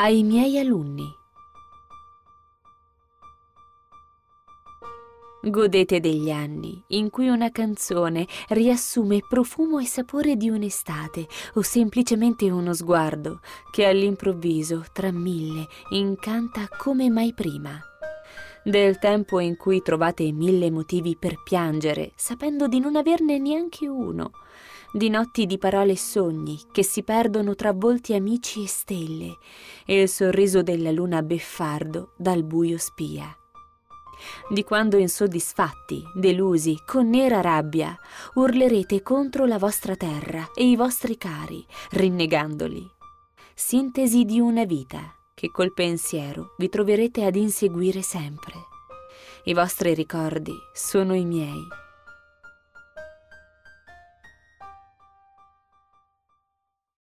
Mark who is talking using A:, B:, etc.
A: Ai miei alunni. Godete degli anni in cui una canzone riassume profumo e sapore di un'estate o semplicemente uno sguardo che all'improvviso, tra mille, incanta come mai prima. Del tempo in cui trovate mille motivi per piangere, sapendo di non averne neanche uno. Di notti di parole e sogni che si perdono tra volti amici e stelle e il sorriso della luna beffardo dal buio spia. Di quando insoddisfatti, delusi, con nera rabbia, urlerete contro la vostra terra e i vostri cari, rinnegandoli. Sintesi di una vita che col pensiero vi troverete ad inseguire sempre. I vostri ricordi sono i miei